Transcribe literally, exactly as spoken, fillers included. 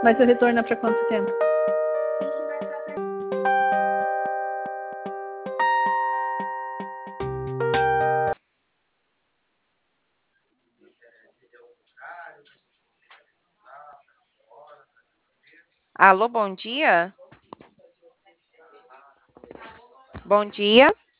Mas você retorna para quanto tempo? Alô, bom dia? Bom dia.